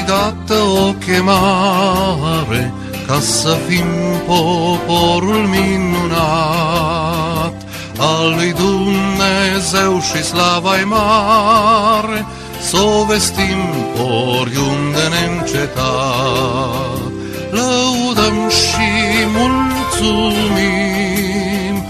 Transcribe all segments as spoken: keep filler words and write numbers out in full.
dată o chemare ca să fim poporul minunat al lui Dumnezeu și slava-i mare, s-o vestim oriunde neîncetat. Lăudăm și mulțumim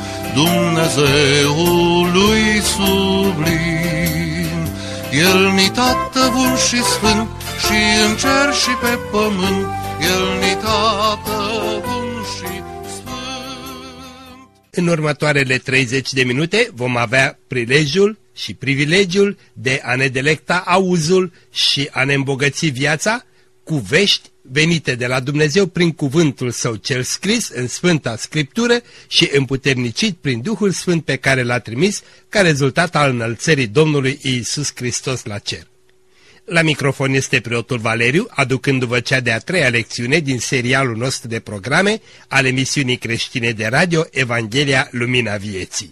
Dumnezeului sublim. El-ni Tată bun și sfânt, și în cer și pe pământ, El-ni Tată bun și sfânt. În următoarele treizeci de minute vom avea prilejul și privilegiul de a ne delecta auzul și a ne îmbogăți viața cu vești venite de la Dumnezeu prin cuvântul Său cel scris în Sfânta Scriptură și împuternicit prin Duhul Sfânt pe care l-a trimis ca rezultat al înălțării Domnului Iisus Hristos la cer. La microfon este preotul Valeriu, aducându-vă cea de-a treia lecțiune din serialul nostru de programe al emisiunii creștine de radio Evanghelia Lumina Vieții.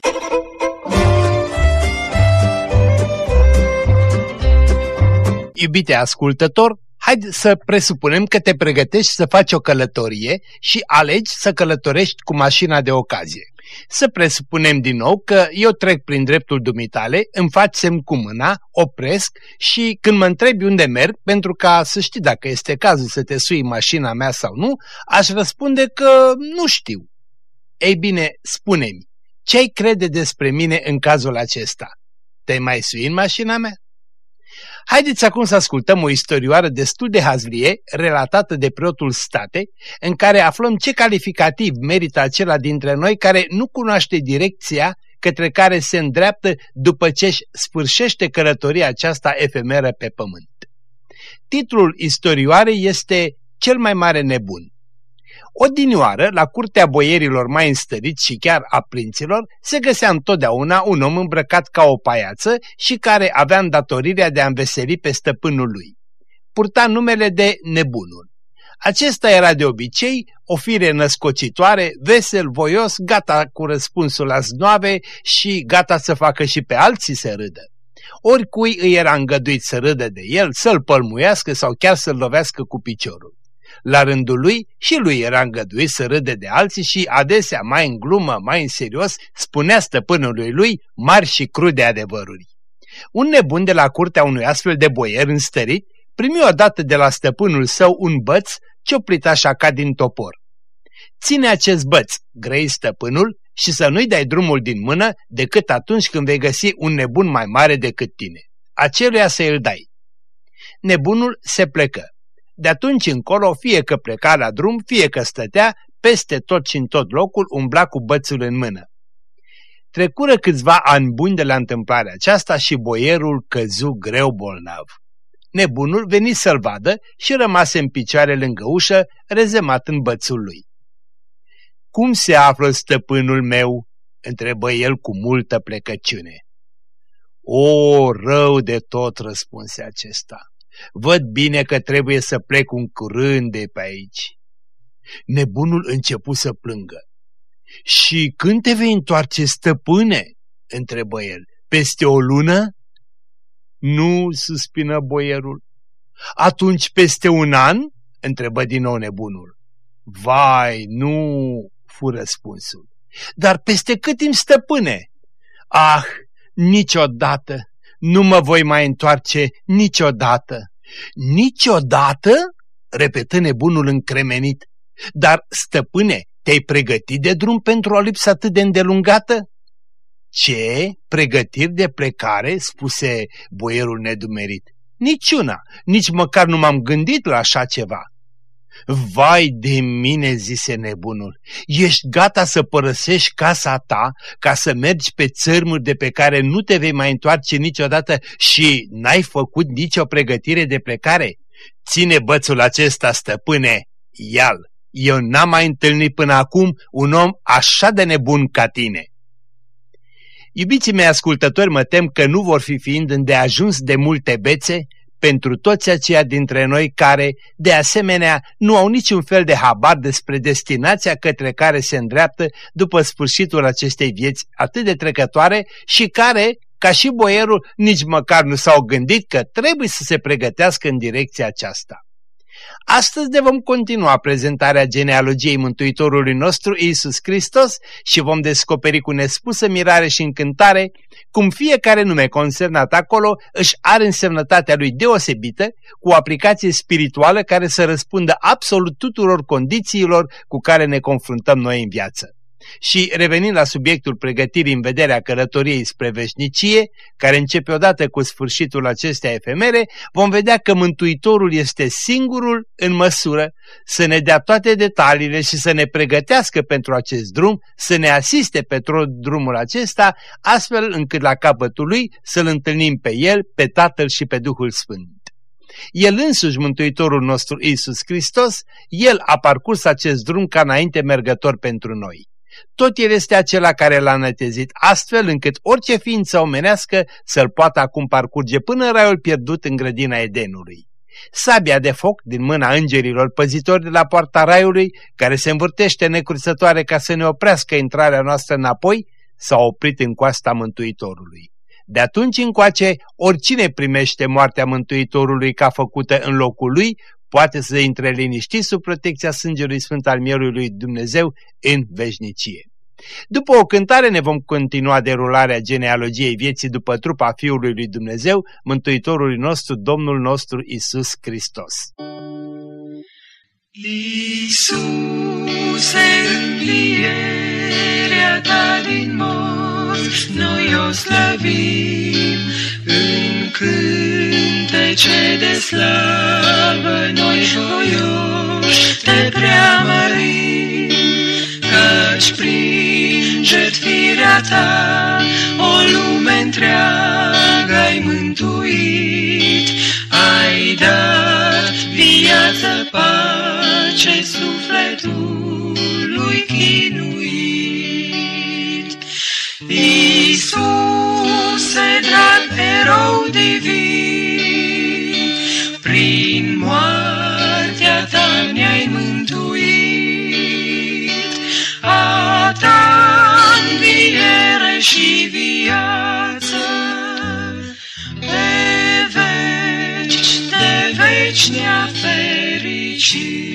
Iubite ascultător, haide să presupunem că te pregătești să faci o călătorie și alegi să călătorești cu mașina de ocazie. Să presupunem din nou că eu trec prin dreptul dumitale, îmi faci semn cu mâna, opresc și când mă întrebi unde merg, pentru ca să știi dacă este cazul să te sui mașina mea sau nu, aș răspunde că nu știu. Ei bine, spune-mi, ce-ai crede despre mine în cazul acesta? Te-ai mai sui în mașina mea? Haideți acum să ascultăm o istorioară destul de hazlie, relatată de preotul State, în care aflăm ce calificativ merită acela dintre noi care nu cunoaște direcția către care se îndreaptă după ce își sfârșește călătoria aceasta efemeră pe pământ. Titlul istorioarei este Cel mai mare nebun. Odinioară, la curtea boierilor mai înstăriți și chiar a prinților, se găsea întotdeauna un om îmbrăcat ca o paiață și care avea îndatorirea de a înveseli pe stăpânul lui. Purta numele de Nebunul. Acesta era de obicei o fire născocitoare, vesel, voios, gata cu răspunsul la znoave și gata să facă și pe alții să râdă. Oricui îi era îngăduit să râdă de el, să-l pălmuiască sau chiar să-l lovească cu piciorul. La rândul lui și lui era îngăduit să râde de alții și adesea, mai în glumă, mai în serios, spunea stăpânului lui mari și crude adevăruri. Un nebun de la curtea unui astfel de boier înstărit primi odată de la stăpânul său un băț cioplit așa ca din topor. Ține acest băț, grăi stăpânul, și să nu-i dai drumul din mână decât atunci când vei găsi un nebun mai mare decât tine. Aceluia să îl dai. Nebunul se plecă. De atunci încolo, fie că pleca la drum, fie că stătea, peste tot și în tot locul umbla cu bățul în mână. Trecură câțiva ani buni de la întâmplarea aceasta și boierul căzu greu bolnav. Nebunul veni să-l vadă și rămase în picioare lângă ușă, rezemat în bățul lui. Cum se află stăpânul meu?" întrebă el cu multă plecăciune. O, rău de tot," răspunse acesta. Văd bine că trebuie să plec un curând de pe aici." Nebunul începu să plângă. Și când te vei întoarce, stăpâne?" întrebă el. Peste o lună?" Nu," suspină boierul. Atunci peste un an?" întrebă din nou nebunul. Vai, nu," fu răspunsul. Dar peste cât timp, stăpâne?" Ah, niciodată. Nu mă voi mai întoarce niciodată." Niciodată?" repetă nebunul încremenit. Dar, stăpâne, te-ai pregătit de drum pentru o lipsă atât de îndelungată?" Ce? Pregătiri de plecare?" spuse boierul nedumerit. Niciuna, nici măcar nu m-am gândit la așa ceva." Vai de mine," zise nebunul, ești gata să părăsești casa ta ca să mergi pe țărmuri de pe care nu te vei mai întoarce niciodată și n-ai făcut nicio pregătire de plecare? Ține bățul acesta, stăpâne, ia-l. Eu n-am mai întâlnit până acum un om așa de nebun ca tine." Iubiții mei ascultători, mă tem că nu vor fi fiind îndeajuns de multe bețe pentru toți aceia dintre noi care, de asemenea, nu au niciun fel de habar despre destinația către care se îndreaptă după sfârșitul acestei vieți atât de trecătoare și care, ca și boierul, nici măcar nu s-au gândit că trebuie să se pregătească în direcția aceasta. Astăzi ne vom continua prezentarea genealogiei Mântuitorului nostru Iisus Hristos și vom descoperi cu nespusă mirare și încântare cum fiecare nume consernat acolo își are însemnătatea lui deosebită, cu o aplicație spirituală care să răspundă absolut tuturor condițiilor cu care ne confruntăm noi în viață. Și revenind la subiectul pregătirii în vederea călătoriei spre veșnicie, care începe odată cu sfârșitul acestea efemere, vom vedea că Mântuitorul este singurul în măsură să ne dea toate detaliile și să ne pregătească pentru acest drum, să ne asiste pe tot drumul acesta, astfel încât la capătul lui să-L întâlnim pe El, pe Tatăl și pe Duhul Sfânt. El însuși, Mântuitorul nostru Iisus Hristos, El a parcurs acest drum ca înainte mergător pentru noi. Tot El este acela care L-a înătezit astfel încât orice ființă omenească să-L poată acum parcurge până în raiul pierdut în grădina Edenului. Sabia de foc din mâna îngerilor păzitori de la poarta raiului, care se învârtește necruțătoare ca să ne oprească intrarea noastră înapoi, s-a oprit în coasta Mântuitorului. De atunci încoace, oricine primește moartea Mântuitorului ca făcută în locul lui, poate să intre liniștit sub protecția sângelui sfânt al mielului lui Dumnezeu în veșnicie. După o cântare ne vom continua derularea genealogiei vieții după trupa Fiului lui Dumnezeu, Mântuitorului nostru, Domnul nostru Iisus Hristos. Iisuse, învierea ta din morți, noi o slăvim în cântece de slavă, noi voioși te preamărim, căci prin jertfirea ta o lume întreagă ai mântuit, ai dat viață, pace sufletului chinuit. Iisuse, drag erou divin, prin moartea ta ne-ai mântuit, a ta înviere și viață, pe veci de veci ne-a fericit.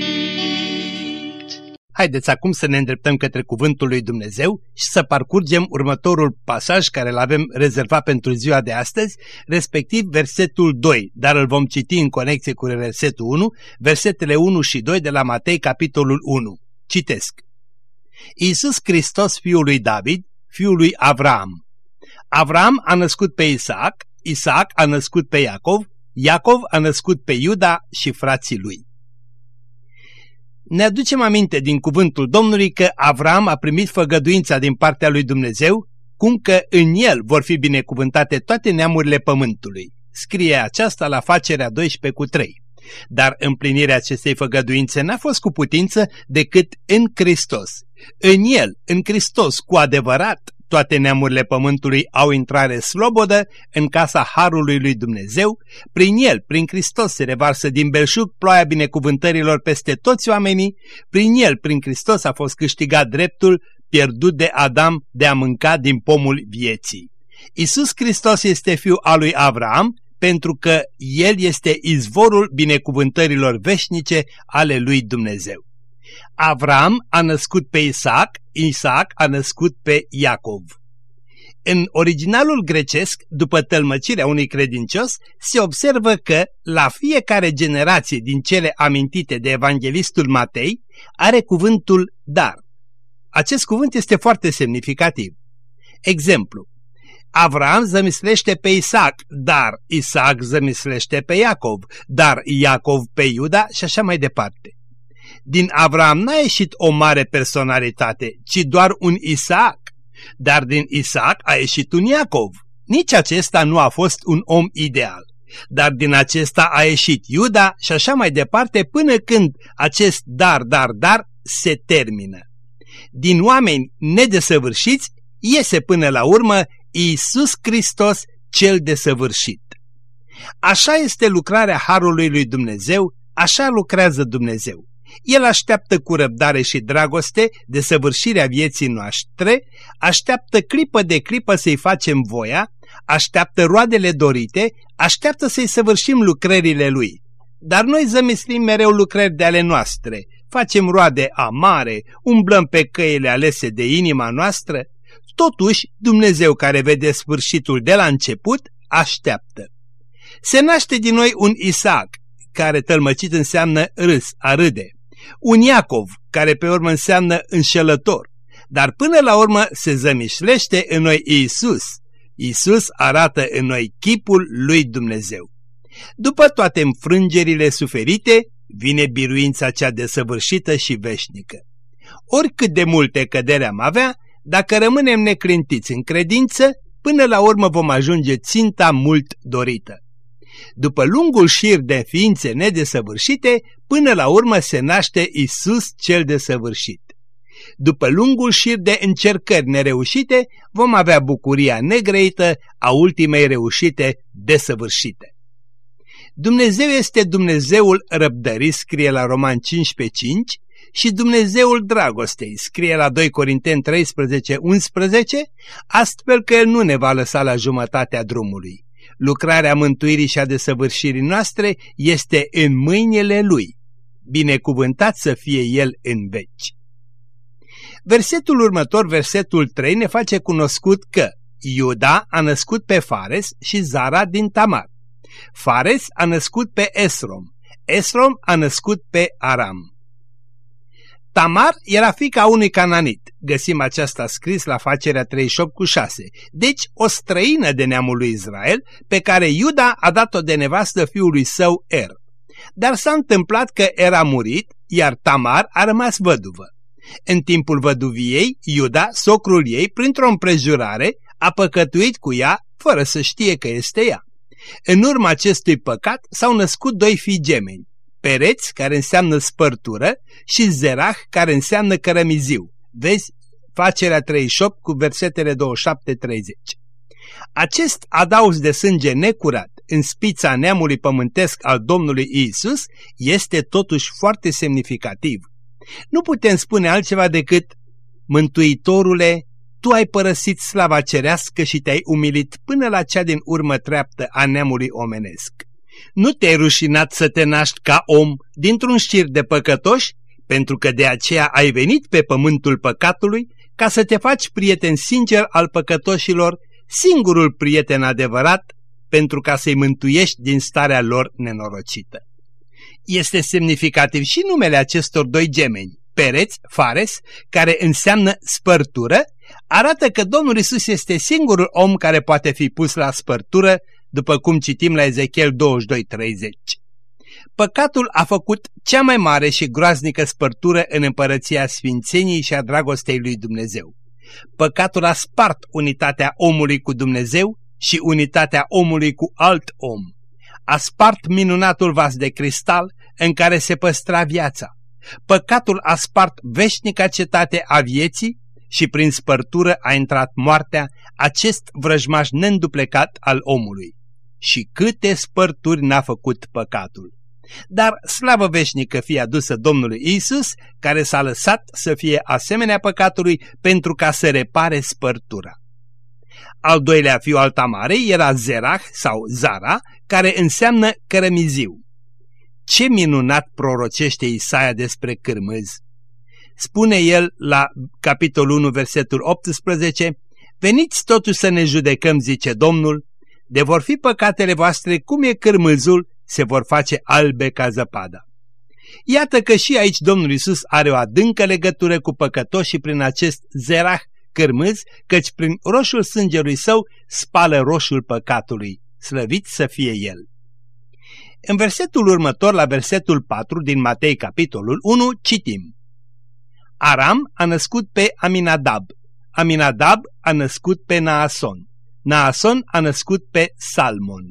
Haideți acum să ne îndreptăm către cuvântul lui Dumnezeu și să parcurgem următorul pasaj care îl avem rezervat pentru ziua de astăzi, respectiv versetul doi, dar îl vom citi în conexie cu versetul unu, versetele unu și doi de la Matei, capitolul unu. Citesc. Iisus Hristos, fiul lui David, fiul lui Avram. Avram a născut pe Isaac, Isaac a născut pe Iacov, Iacov a născut pe Iuda și frații lui. Ne aducem aminte din cuvântul Domnului că Avram a primit făgăduința din partea lui Dumnezeu, cum că în el vor fi binecuvântate toate neamurile pământului. Scrie aceasta la Facerea doisprezece cu trei. Dar împlinirea acestei făgăduințe n-a fost cu putință decât în Hristos. În el, în Hristos, cu adevărat, toate neamurile pământului au intrare slobodă în casa harului lui Dumnezeu, prin el, prin Hristos se revarsă din belșug ploaia binecuvântărilor peste toți oamenii, prin el, prin Hristos a fost câștigat dreptul pierdut de Adam de a mânca din pomul vieții. Iisus Hristos este fiul al lui Avram, pentru că el este izvorul binecuvântărilor veșnice ale lui Dumnezeu. Avram a născut pe Isaac, Isaac a născut pe Iacov. În originalul grecesc, după tălmăcirea unui credincios, se observă că la fiecare generație din cele amintite de evanghelistul Matei are cuvântul dar. Acest cuvânt este foarte semnificativ. Exemplu: Avram zămislește pe Isaac, dar Isaac zămislește pe Iacov, dar Iacov pe Iuda și așa mai departe. Din Avram n-a ieșit o mare personalitate, ci doar un Isaac, dar din Isaac a ieșit un Iacov. Nici acesta nu a fost un om ideal, dar din acesta a ieșit Iuda și așa mai departe până când acest dar, dar, dar se termină. Din oameni nedesăvârșiți iese până la urmă Iisus Hristos cel desăvârșit. Așa este lucrarea harului lui Dumnezeu, așa lucrează Dumnezeu. El așteaptă cu răbdare și dragoste desăvârșirea vieții noastre, așteaptă clipă de clipă să-i facem voia, așteaptă roadele dorite, așteaptă să-i săvârșim lucrările lui. Dar noi zămislim mereu lucrări de ale noastre, facem roade amare, umblăm pe căile alese de inima noastră. Totuși, Dumnezeu care vede sfârșitul de la început, așteaptă. Se naște din noi un Isaac, care tălmăcit înseamnă râs, a râde, un Iacov, care pe urmă înseamnă înșelător, dar până la urmă se zămișlește în noi Iisus. Iisus arată în noi chipul lui Dumnezeu. După toate înfrângerile suferite, vine biruința cea desăvârșită și veșnică. Oricât de multe căderi am avea, dacă rămânem neclintiți în credință, până la urmă vom ajunge ținta mult dorită. După lungul șir de ființe nedesăvârșite, până la urmă se naște Iisus cel desăvârșit. După lungul șir de încercări nereușite, vom avea bucuria negrăită a ultimei reușite desăvârșite. Dumnezeu este Dumnezeul răbdării, scrie la Roman cincisprezece cinci, și Dumnezeul dragostei, scrie la doi Corinteni treisprezece unsprezece, astfel că El nu ne va lăsa la jumătatea drumului. Lucrarea mântuirii și a desăvârșirii noastre este în mâinile Lui. Binecuvântat să fie El în veci. Versetul următor, versetul trei, ne face cunoscut că Iuda a născut pe Fares și Zara din Tamar. Fares a născut pe Esrom. Esrom a născut pe Aram. Tamar era fiica unui cananit. Găsim aceasta scris la Facerea treizeci și opt cu șase. Deci o străină de neamul lui Israel, pe care Iuda a dat-o de nevastă fiului său Er. Dar s-a întâmplat că Er a murit, iar Tamar a rămas văduvă. În timpul văduviei, Iuda, socrul ei, printr-o împrejurare, a păcătuit cu ea, fără să știe că este ea. În urma acestui păcat s-au născut doi fii gemeni, Pereț, care înseamnă spărtură, și Zerah, care înseamnă cărămiziu. Vezi Facerea treizeci și opt cu versetele douăzeci și șapte treizeci. Acest adaos de sânge necurat în spița neamului pământesc al Domnului Iisus este totuși foarte semnificativ. Nu putem spune altceva decât: Mântuitorule, Tu ai părăsit slava cerească și te-ai umilit până la cea din urmă treaptă a neamului omenesc. Nu te-ai rușinat să te naști ca om dintr-un șir de păcătoși, pentru că de aceea ai venit pe pământul păcatului ca să te faci prieten sincer al păcătoșilor, singurul prieten adevărat, pentru ca să-i mântuiești din starea lor nenorocită. Este semnificativ și numele acestor doi gemeni, Pereț, Fares, care înseamnă spărtură, arată că Domnul Iisus este singurul om care poate fi pus la spărtură, după cum citim la Ezechiel douăzeci și doi treizeci. Păcatul a făcut cea mai mare și groaznică spărtură în împărăția sfințeniei și a dragostei lui Dumnezeu. Păcatul a spart unitatea omului cu Dumnezeu și unitatea omului cu alt om. A spart minunatul vas de cristal în care se păstra viața. Păcatul a spart veșnica cetate a vieții și prin spărtură a intrat moartea, acest vrăjmaș neînduplecat al omului. Și câte spărturi n-a făcut păcatul! Dar slavă veșnică fie adusă Domnului Iisus, care s-a lăsat să fie asemenea păcatului pentru ca să repare spărtura. Al doilea fiu al Tamarei era Zerah sau Zara, care înseamnă cărămiziu. Ce minunat prorocește Isaia despre cârmâz! Spune el la capitolul unu, versetul optsprezece, veniți totuși să ne judecăm, zice Domnul, de vor fi păcatele voastre cum e cârmâzul, se vor face albe ca zăpada. Iată că și aici Domnul Iisus are o adâncă legătură cu păcătoșii prin acest Zerah, cârmâz, căci prin roșul sângelui său spală roșul păcatului, slăvit să fie el. În versetul următor, la versetul patru din Matei capitolul unu, citim: Aram a născut pe Aminadab, Aminadab a născut pe Naason, Naason a născut pe Salmon.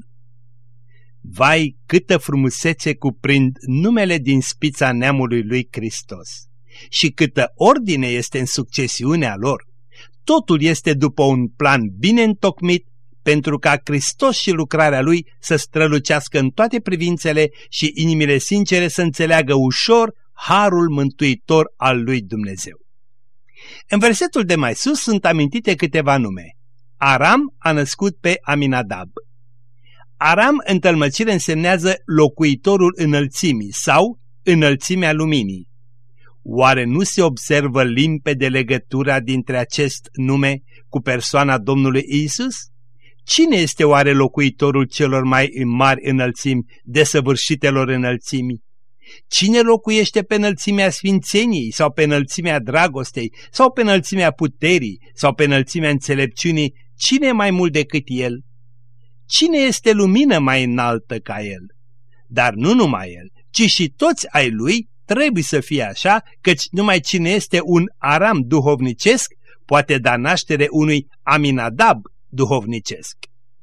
Vai, câtă frumusețe cuprind numele din spița neamului lui Hristos și câtă ordine este în succesiunea lor. Totul este după un plan bine întocmit pentru ca Hristos și lucrarea Lui să strălucească în toate privințele și inimile sincere să înțeleagă ușor harul mântuitor al lui Dumnezeu. În versetul de mai sus sunt amintite câteva nume. Aram a născut pe Aminadab. Aram în tălmăcire însemnează locuitorul înălțimii sau înălțimea luminii. Oare nu se observă limpede legătura dintre acest nume cu persoana Domnului Iisus? Cine este oare locuitorul celor mai mari înălțimi, desăvârșitelor înălțimii? Cine locuiește pe înălțimea sfințeniei sau pe înălțimea dragostei sau pe înălțimea puterii sau pe înălțimea înțelepciunii? Cine mai mult decât el? Cine este lumină mai înaltă ca el? Dar nu numai el, ci și toți ai lui trebuie să fie așa, căci numai cine este un Aram duhovnicesc poate da naștere unui Aminadab duhovnicesc.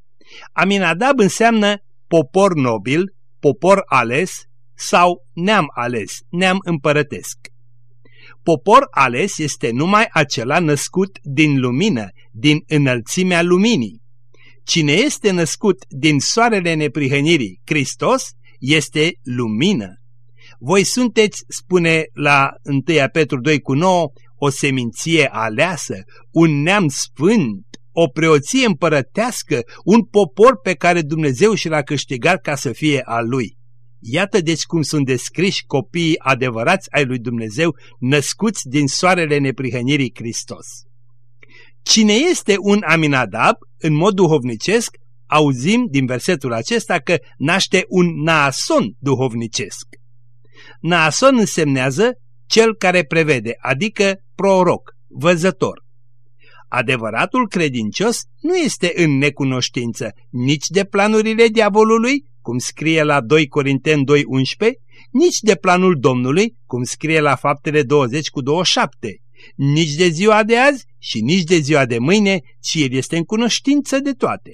Aminadab înseamnă popor nobil, popor ales sau neam ales, neam împărătesc. Popor ales este numai acela născut din lumină, din înălțimea luminii. Cine este născut din soarele neprihănirii, Hristos, este lumină. Voi sunteți, spune la întâi Petru doi cu nouă, o seminție aleasă, un neam sfânt, o preoție împărătească, un popor pe care Dumnezeu și l-a câștigat ca să fie al lui. Iată deci cum sunt descriși copiii adevărați ai lui Dumnezeu, născuți din soarele neprihănirii Hristos. Cine este un Aminadab, în mod duhovnicesc, auzim din versetul acesta că naște un Naason duhovnicesc. Naason însemnează cel care prevede, adică proroc, văzător. Adevăratul credincios nu este în necunoștință nici de planurile diavolului, cum scrie la doi Corinteni doi unsprezece, nici de planul Domnului, cum scrie la Faptele douăzeci cu douăzeci și șapte, nici de ziua de azi și nici de ziua de mâine, ci el este în cunoștință de toate.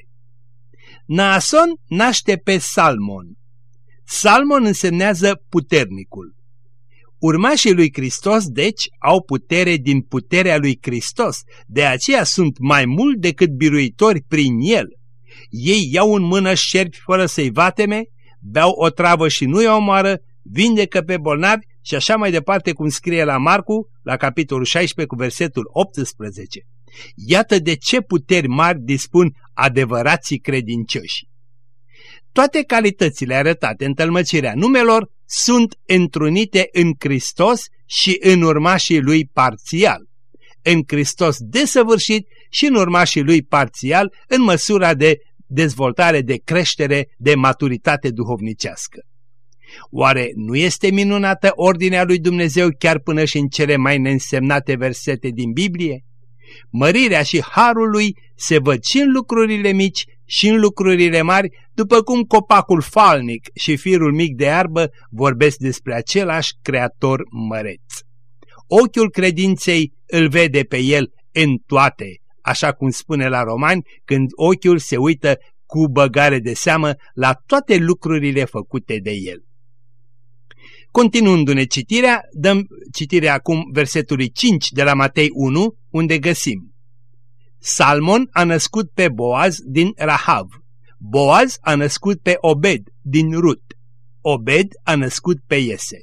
Naason naște pe Salmon. Salmon însemnează puternicul. Urmașii lui Hristos, deci, au putere din puterea lui Hristos, de aceea sunt mai mult decât biruitori prin el. Ei iau în mână șerpi fără să-i vateme, beau o travă și nu-i omoară, vindecă pe bolnavi și așa mai departe, cum scrie la Marcu, la capitolul șaisprezece cu versetul optsprezece. Iată de ce puteri mari dispun adevărații credincioși. Toate calitățile arătate în tălmăcirea numelor sunt întrunite în Hristos și în urmașii lui parțial. În Hristos desăvârșit și în urmașii lui parțial, în măsura de dezvoltare, de creștere, de maturitate duhovnicească. Oare nu este minunată ordinea lui Dumnezeu chiar până și în cele mai neînsemnate versete din Biblie? Mărirea și harul lui se văd și în lucrurile mici și în lucrurile mari, după cum copacul falnic și firul mic de iarbă vorbesc despre același Creator măreț. Ochiul credinței îl vede pe el în toate, așa cum spune la Romani, când ochiul se uită cu băgare de seamă la toate lucrurile făcute de el. Continuându-ne citirea, dăm citirea acum versetului cinci de la Matei unu, unde găsim: Salmon a născut pe Boaz din Rahav, Boaz a născut pe Obed din Rut, Obed a născut pe Iese.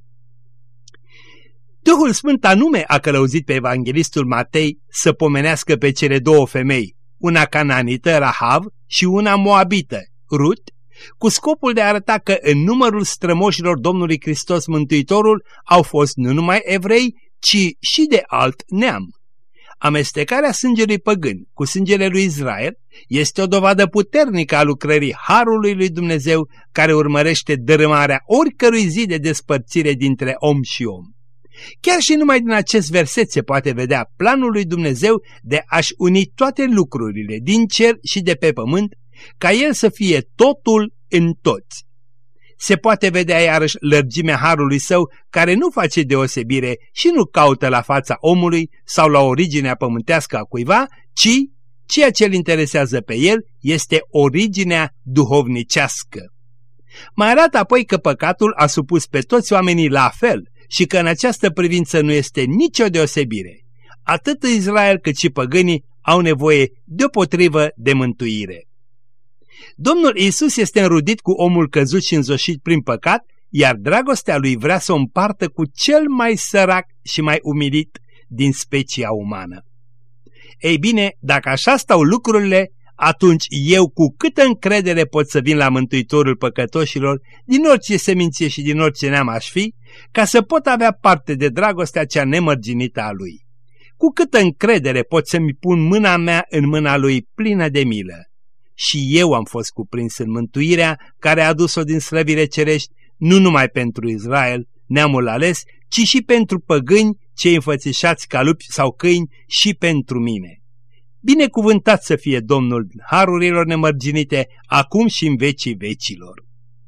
Duhul Sfânt anume a călăuzit pe evanghelistul Matei să pomenească pe cele două femei, una cananită, Rahav, și una moabită, Rut, cu scopul de a arăta că în numărul strămoșilor Domnului Hristos Mântuitorul au fost nu numai evrei, ci și de alt neam. Amestecarea sângelui păgân cu sângele lui Israel este o dovadă puternică a lucrării harului lui Dumnezeu, care urmărește dărâmarea oricărui zi de despărțire dintre om și om. Chiar și numai din acest verset se poate vedea planul lui Dumnezeu de a-și uni toate lucrurile din cer și de pe pământ, ca el să fie totul în toți. Se poate vedea iarăși lărgimea harului său, care nu face deosebire și nu caută la fața omului sau la originea pământească a cuiva, ci ceea ce îl interesează pe el este originea duhovnicească. Mai arată apoi că păcatul a supus pe toți oamenii la fel și că în această privință nu este nicio deosebire. Atât Israel cât și păgânii au nevoie deopotrivă de mântuire. Domnul Iisus este înrudit cu omul căzut și înzoșit prin păcat, iar dragostea lui vrea să o împartă cu cel mai sărac și mai umilit din specia umană. Ei bine, dacă așa stau lucrurile, atunci eu cu câtă încredere pot să vin la Mântuitorul păcătoșilor, din orice seminție și din orice neam aș fi, ca să pot avea parte de dragostea cea nemărginită a Lui. Cu câtă încredere pot să-mi pun mâna mea în mâna Lui plină de milă. Și eu am fost cuprins în mântuirea care a adus-o din slăvire cerești, nu numai pentru Israel, neamul ales, ci și pentru păgâni, cei înfățișați ca lupi sau câini, și pentru mine. Binecuvântat să fie Domnul harurilor nemărginite, acum și în vecii vecilor.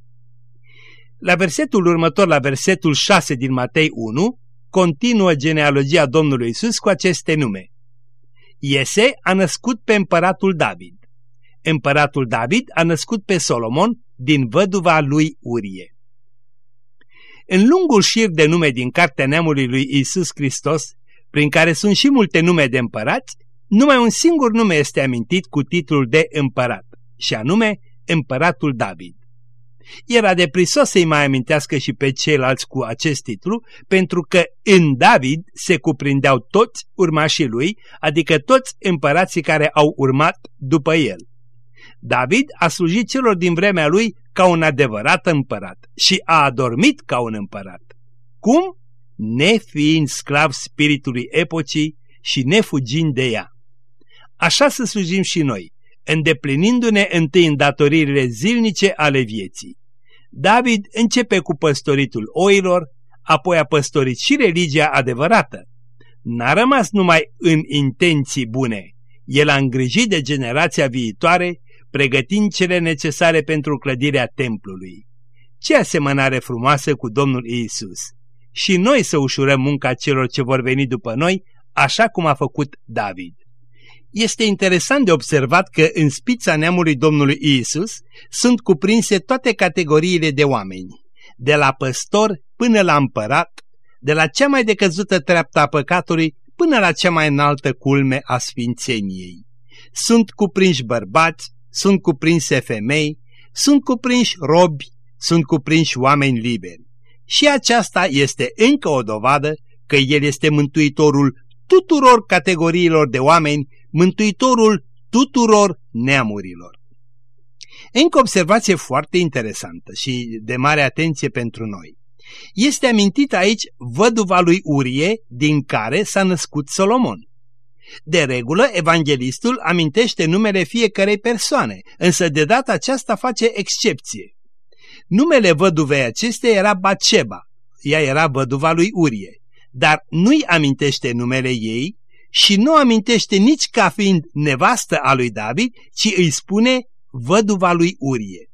La versetul următor, la versetul șase din Matei unu, continuă genealogia Domnului Iisus cu aceste nume. Iese a născut pe împăratul David. Împăratul David a născut pe Solomon din văduva lui Urie. În lungul șir de nume din cartea neamului lui Iisus Hristos, prin care sunt și multe nume de împărați, numai un singur nume este amintit cu titlul de împărat, și anume Împăratul David. Era de prisos să-i mai amintească și pe ceilalți cu acest titlu, pentru că în David se cuprindeau toți urmașii lui, adică toți împărații care au urmat după el. David a slujit celor din vremea lui ca un adevărat împărat și a adormit ca un împărat. Cum? Nefiind sclav spiritului epocii și nefugind de ea. Așa să slujim și noi, îndeplinindu-ne întâi îndatoririle zilnice ale vieții. David începe cu păstoritul oilor, apoi a păstorit și religia adevărată. N-a rămas numai în intenții bune, el a îngrijit de generația viitoare, pregătind cele necesare pentru clădirea templului. Ce asemănare frumoasă cu Domnul Iisus! Și noi să ușurăm munca celor ce vor veni după noi, așa cum a făcut David. Este interesant de observat că în spița neamului Domnului Iisus sunt cuprinse toate categoriile de oameni, de la păstor până la împărat, de la cea mai decăzută treaptă a păcatului până la cea mai înaltă culme a sfințeniei. Sunt cuprinși bărbați, sunt cuprinse femei, sunt cuprinși robi, sunt cuprinși oameni liberi. Și aceasta este încă o dovadă că El este Mântuitorul tuturor categoriilor de oameni, Mântuitorul tuturor neamurilor. Încă o observație foarte interesantă și de mare atenție pentru noi. Este amintit aici văduva lui Urie, din care s-a născut Solomon. De regulă, evanghelistul amintește numele fiecărei persoane, însă de data aceasta face excepție. Numele văduvei acesteia era Batșeba, ea era văduva lui Urie, dar nu-i amintește numele ei și nu amintește nici ca fiind nevastă a lui David, ci îi spune văduva lui Urie.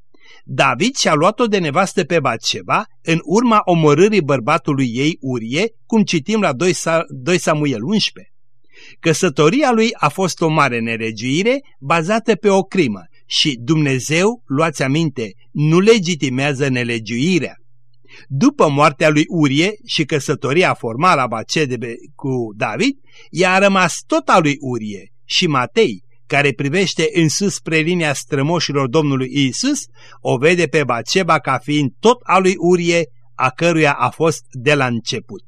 David și-a luat-o de nevastă pe Batșeba în urma omorârii bărbatului ei Urie, cum citim la doi Samuel unsprezece. Căsătoria lui a fost o mare nelegiuire bazată pe o crimă și Dumnezeu, luați aminte, nu legitimează nelegiuirea. După moartea lui Urie și căsătoria formală a Batșebe cu David, ea a rămas tot a lui Urie și Matei, care privește în sus spre linia strămoșilor Domnului Iisus, o vede pe Batșeba ca fiind tot a lui Urie, a căruia a fost de la început.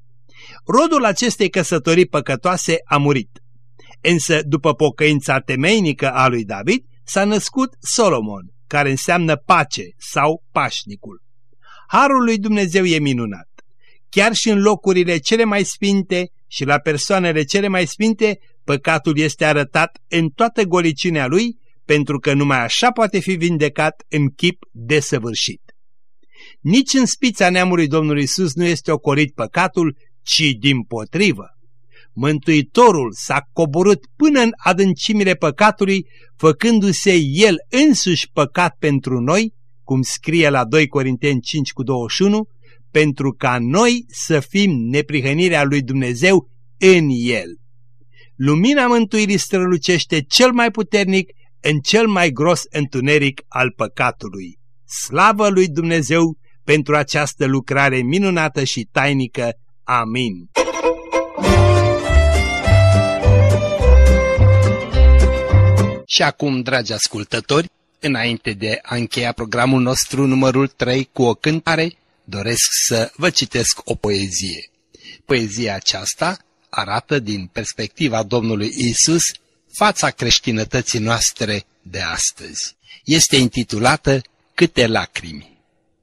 Rodul acestei căsătorii păcătoase a murit, însă după pocăința temeinică a lui David s-a născut Solomon, care înseamnă pace sau pașnicul. Harul lui Dumnezeu e minunat. Chiar și în locurile cele mai sfinte și la persoanele cele mai sfinte, păcatul este arătat în toată golicimea lui, pentru că numai așa poate fi vindecat în chip desăvârșit. Nici în spița neamului Domnului Iisus nu este ocolit păcatul, ci dimpotrivă. Mântuitorul s-a coborât până în adâncimile păcatului, făcându-se El însuși păcat pentru noi, cum scrie la doi Corinteni cinci cu douăzeci și unu, pentru ca noi să fim neprihănirea lui Dumnezeu în El. Lumina mântuirii strălucește cel mai puternic în cel mai gros întuneric al păcatului. Slavă lui Dumnezeu pentru această lucrare minunată și tainică. Amin. Și acum, dragi ascultători, înainte de a încheia programul nostru numărul trei cu o cântare, doresc să vă citesc o poezie. Poezia aceasta arată din perspectiva Domnului Iisus fața creștinătății noastre de astăzi. Este intitulată Câte lacrimi.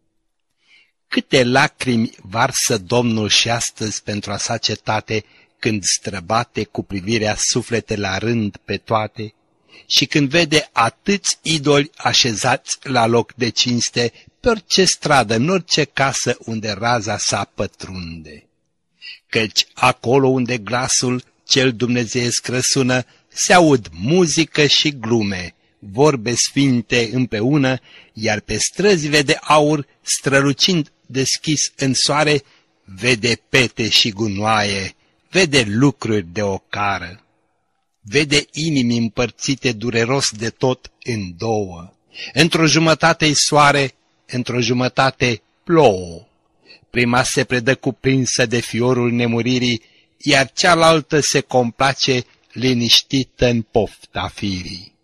Câte lacrimi varsă Domnul și astăzi pentru a sa cetate, când străbate cu privirea suflete la rând pe toate și când vede atâți idoli așezați la loc de cinste pe orice stradă, în orice casă unde raza sa pătrunde. Căci acolo unde glasul cel dumnezeiesc răsună, se aud muzică și glume, vorbe sfinte împreună, iar pe străzile de aur, strălucind deschis în soare, vede pete și gunoaie, vede lucruri de ocară, vede inimi împărțite dureros de tot în două. Într-o jumătate-i soare, într-o jumătate plouă. Prima se predă cuprinsă de fiorul nemuririi, iar cealaltă se complace liniștită în pofta firii.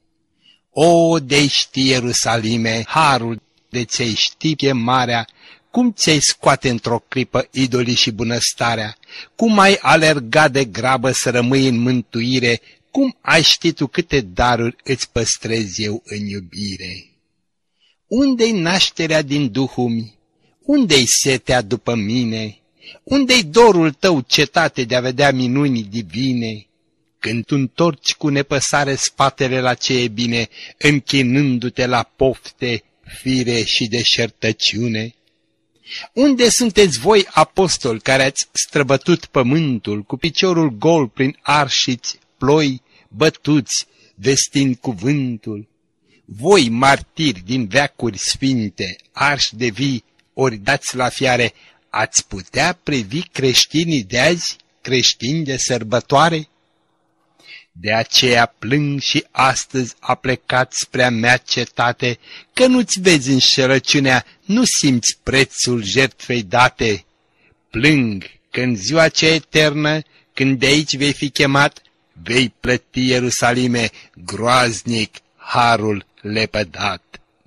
O, de-ai ști, Ierusalime, harul de ți-ai ști chemarea, cum ți-ai scoate într-o clipă idolii și bunăstarea, cum ai alergat de grabă să rămâi în mântuire, cum ai ști tu câte daruri îți păstrez eu în iubire. Unde-i nașterea din Duhul? Unde-i setea după mine? Unde-i dorul tău, cetate, de a vedea minuni divine? Când tu întorci cu nepăsare spatele la ce e bine, închinându-te la pofte, fire și deșertăciune? Unde sunteți voi, apostoli, care ați străbătut pământul cu piciorul gol prin arșiți, ploi, bătuți, vestind cuvântul? Voi, martiri din veacuri sfinte, arși de vii, ori dați la fiare, ați putea privi creștinii de azi, creștini de sărbătoare? De aceea plâng și astăzi a plecat spre a mea cetate, că nu-ți vezi înșelăciunea, nu simți prețul jertfei date. Plâng că în ziua cea eternă, când de aici vei fi chemat, vei plăti, Ierusalime, groaznic harul lepădat.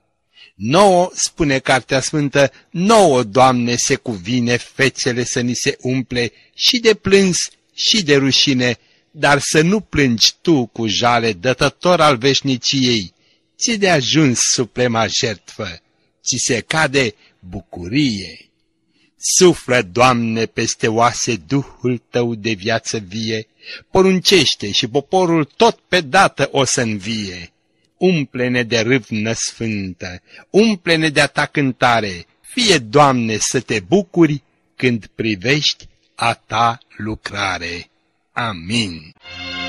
Nouă, spune Cartea Sfântă, nouă, Doamne, se cuvine fețele să ni se umple și de plâns și de rușine, dar să nu plângi tu cu jale, dătător al veșniciei, ți de ajuns suprema jertfă, ți se cade bucurie. Suflă, Doamne, peste oase Duhul tău de viață vie, poruncește și poporul tot pe dată o să învie. Umple-ne de râvnă sfântă, umple-ne de-a ta cântare, fie, Doamne, să te bucuri când privești a ta lucrare. Amin.